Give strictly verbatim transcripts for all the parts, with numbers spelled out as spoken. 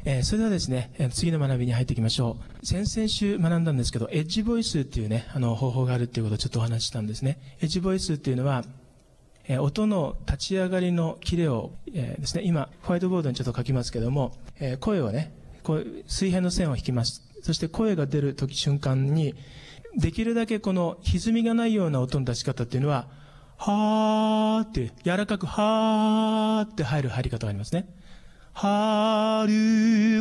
えー、それではですね、次の学びに入っていきましょう。先々週学んだんですけど、エッジボイスっていうね、あの方法があるっていうことをちょっとお話ししたんですね。エッジボイスっていうのは、えー、音の立ち上がりのキレを、えー、ですね、今、ホワイトボードにちょっと書きますけども、えー、声をね、こう水平の線を引きます。そして声が出る時瞬間に、できるだけこの歪みがないような音の出し方っていうのは、はーって、柔らかくはーって入る入り方がありますね。春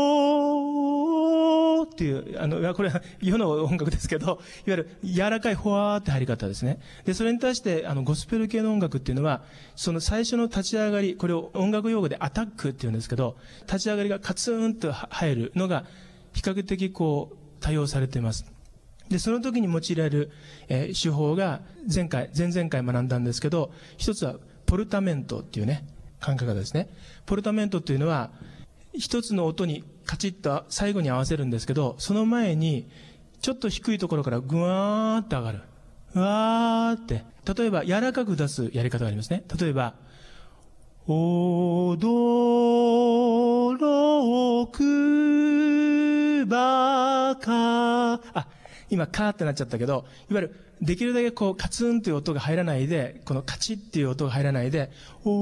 子っていう、あの、これは世の音楽ですけど、いわゆる柔らかいほわーって入り方ですね。で、それに対して、あの、ゴスペル系の音楽っていうのは、その最初の立ち上がり、これを音楽用語でアタックっていうんですけど、立ち上がりがカツンと入るのが、比較的こう、多用されています。で、その時に用いられる、えー、手法が、前回、前々回学んだんですけど、一つは、ポルタメントっていうね、考え方ですね。ポルタメントっていうのは、一つの音にカチッと最後に合わせるんですけど、その前に、ちょっと低いところからグワーって上がる。うわーって。例えば、柔らかく出すやり方がありますね。例えば、驚くばか、あ、今、カーってなっちゃったけど、いわゆる、できるだけこう、カツンという音が入らないで、このカチッっていう音が入らないで、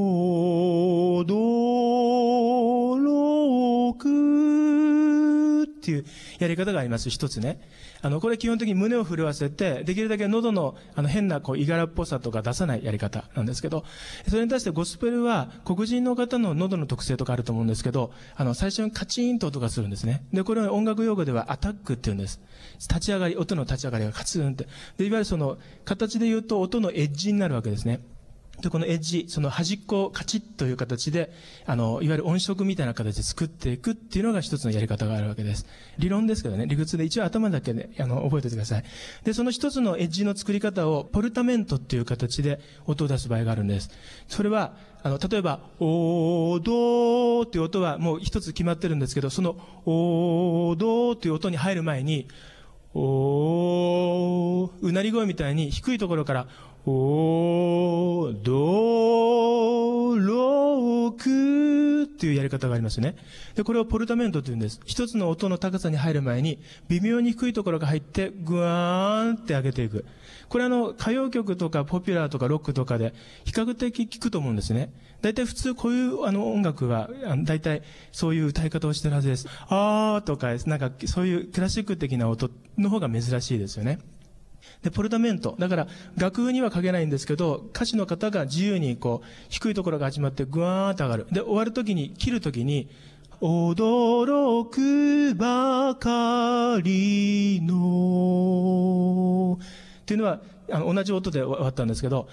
驚くっていうやり方があります。一つね。あの、これ基本的に胸を震わせて、できるだけ喉の、あの、変な、こう、いがらっぽさとか出さないやり方なんですけど、それに対してゴスペルは、黒人の方の喉の特性とかあると思うんですけど、あの、最初にカチーンと音がするんですね。で、これは音楽用語ではアタックって言うんです。立ち上がり、音の立ち上がりがカツンって。で、いわゆるその、形で言うと音のエッジになるわけですね。で、このエッジ、その端っこをカチッという形で、あの、いわゆる音色みたいな形で作っていくっていうのが一つのやり方があるわけです。理論ですけどね、理屈で一応頭だけで、あの、覚えておいてください。で、その一つのエッジの作り方を、ポルタメントっていう形で音を出す場合があるんです。それは、あの、例えば、おーどーっていう音はもう一つ決まってるんですけど、その、おーどーっていう音に入る前に、おー、うなり声みたいに低いところから、おー、どろくっていうやり方がありますね。で、これをポルタメントと言うんです。一つの音の高さに入る前に、微妙に低いところが入って、ぐわーんって上げていく。これあの、歌謡曲とかポピュラーとかロックとかで、比較的聞くと思うんですね。大体普通こういうあの音楽は、大体そういう歌い方をしてるはずです。あーとか、なんかそういうクラシック的な音の方が珍しいですよね。で、ポルタメント。だから、楽譜には書けないんですけど、歌手の方が自由にこう、低いところが始まってグワーッと上がる。で、終わるときに、切るときに、驚くばかりの、っていうのは、あの、同じ音で終わったんですけど、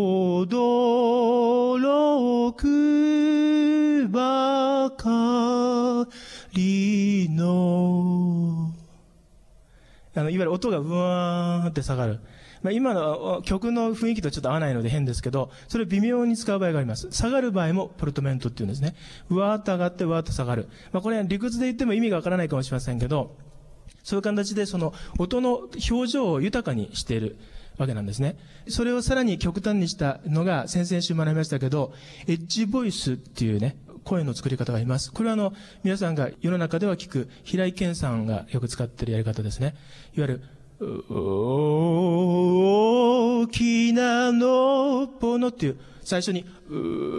驚くばかりの、あの、いわゆる音がうわーって下がる。まあ、今の曲の雰囲気とちょっと合わないので変ですけど、それを微妙に使う場合があります。下がる場合もポルトメントっていうんですね。うわーっと上がって、うわーっと下がる。まあ、これは理屈で言っても意味がわからないかもしれませんけど、そういう形でその音の表情を豊かにしているわけなんですね。それをさらに極端にしたのが先々週学びましたけど、エッジボイスっていうね、声の作り方があります。これはあの、皆さんが世の中では聞く、平井堅さんがよく使っているやり方ですね。いわゆる、大きなのっぽのっていう、最初に、う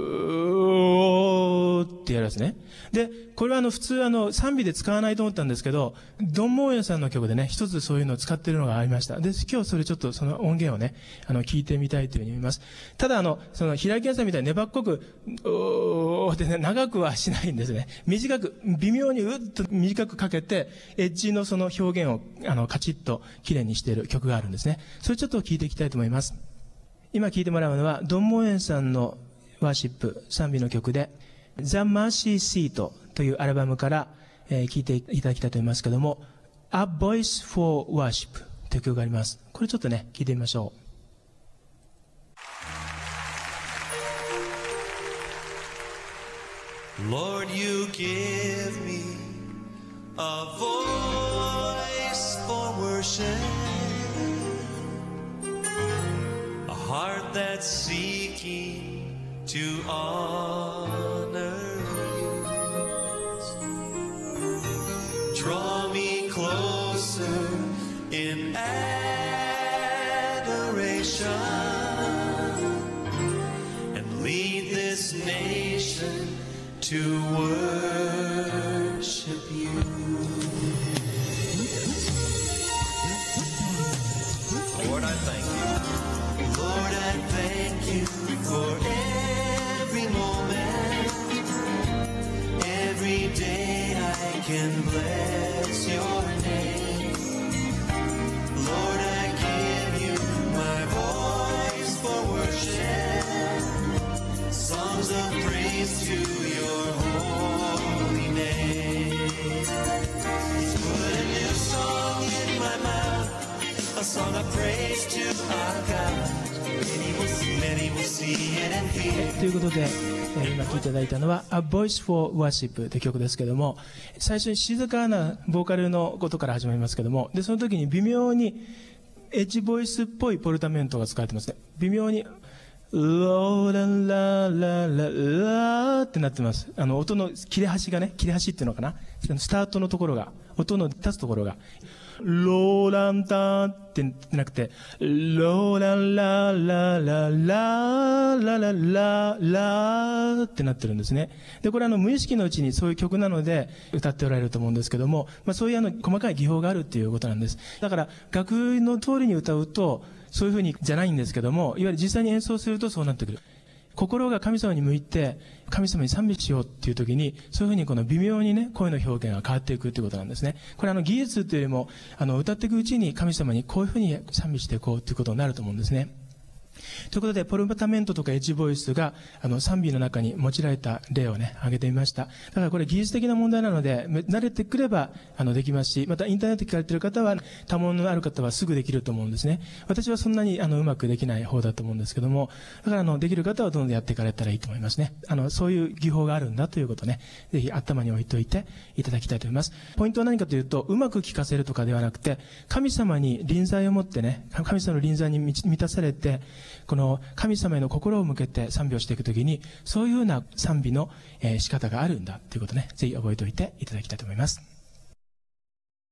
ーってやるんですね。で、これはあの、普通あの、賛美で使わないと思ったんですけど、ドンモーエンさんの曲でね、一つそういうのを使っているのがありました。で、今日それちょっとその音源をね、あの、聞いてみたいというふうに思います。ただあの、その、平井堅さんみたいに粘っこく、おーってね、長くはしないんですね。短く、微妙にうっと短くかけて、エッジのその表現を、あの、カチッと綺麗にしている曲があるんですね。それちょっと聞いていきたいと思います。今聴いてもらうのは、ドンモーエンさんのワーシップ、賛美の曲で、The Mercy Seat というアルバムから、えー、聴いていただきたいと思いますけども、A Voice for Worship という曲があります。これちょっとね、聴いてみましょう。Lord, you give me a voice for worship.A heart that's seeking to honor you. Draw me closer in adoration and lead this nation to worship you. Lord, I thank you. Lord, I thank you for every moment, every day I can bless your name. Lord, I give you my voice for worship, songs of praise to your holy name. Put a new song in my mouth, a song of praise to our God. Many will see, many will see it and feel it. ということで、えー今聴いていただいたのは A Voice for Worship という曲ですけども、最初に静かなボーカルのことから始まりますけども、でその時に微妙にエッジボイスっぽいポルタメントが使われてますね。微妙にローランララララーってなってます。あの音の切れ端がね、切れ端っていうのかな、スタートのところが、音の立つところがローランタンってなくて、ローランララララララララってなってるんですね。で、これあの無意識のうちにそういう曲なので歌っておられると思うんですけども、まあそういうあの細かい技法があるっていうことなんです。だから楽譜の通りに歌うとそういうふうにじゃないんですけども、いわゆる実際に演奏するとそうなってくる。心が神様に向いて神様に賛美しようっていう時に、そういうふうにこの微妙にね、声の表現が変わっていくということなんですね。これあの技術というよりも、あの歌っていくうちに神様にこういうふうに賛美していこうということになると思うんですね。ということで、ポルタメントとかエッジボイスがあの賛美の中に用いられた例をね、挙げてみました。だからこれ技術的な問題なので、慣れてくればあのできますし、またインターネット聞かれている方は、多問のある方はすぐできると思うんですね。私はそんなにあのうまくできない方だと思うんですけども、だからあのできる方はどんどんやっていかれたらいいと思いますね。あのそういう技法があるんだということね、ぜひ頭に置いておいていただきたいと思います。ポイントは何かというと、うまく聞かせるとかではなくて、神様に臨在を持ってね、神様の臨在に満たされて、この神様への心を向けて賛美をしていくときに、そういうような賛美の仕方があるんだということね、ぜひ覚えておいていただきたいと思います。